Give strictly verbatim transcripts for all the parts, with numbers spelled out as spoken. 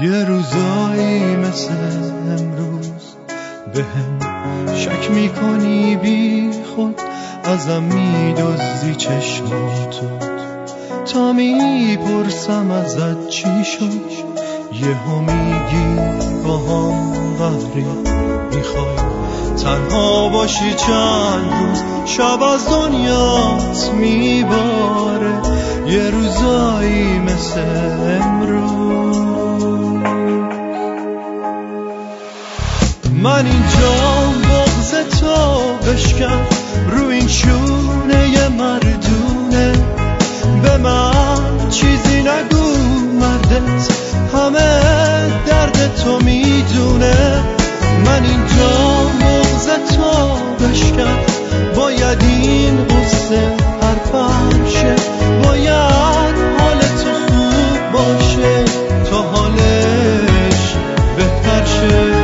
یه روزایی مثل امروز به هم شک میکنی بی خود، ازم میدزدی چشماتو تا میپرسم ازت چی شد. یهو میگی با هم قهری، میخوای تنها باشی چند روز، شب از دنیات میباره. یه روزایی مثل امروز من اینجا بغض تو بشکن رو این شونه ی مردونه، به من چیزی نگو مردت همه درد تو میدونه. من اینجا بغض تو بشکن، باید این قصه هر پرشه، باید حال تو خوب باشه تا حالش بهتر شه.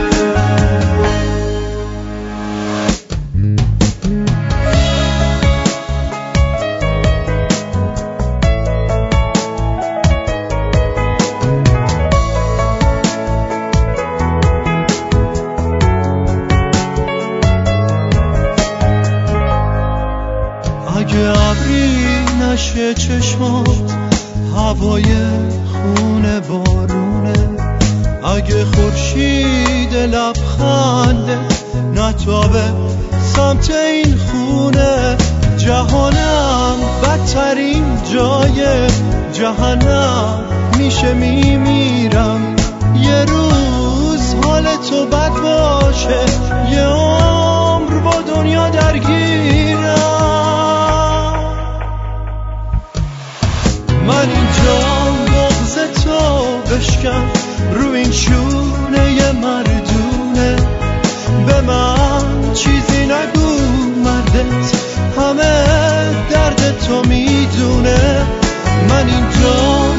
اگه ابری نشه چشمات، هوای خونه بارونه، اگه خورشید لبخنده نتابه سمت این خونه، جهانم بدترین جای جهنم میشه میمیرم. یه روز حال تو بد باشه، یه عمر با دنیا درگیرم. من اینجا بغض تو بشکن رو این شونه ی مردونه، به من چیزی نگو مردت همه درد تو میدونه. من اینجا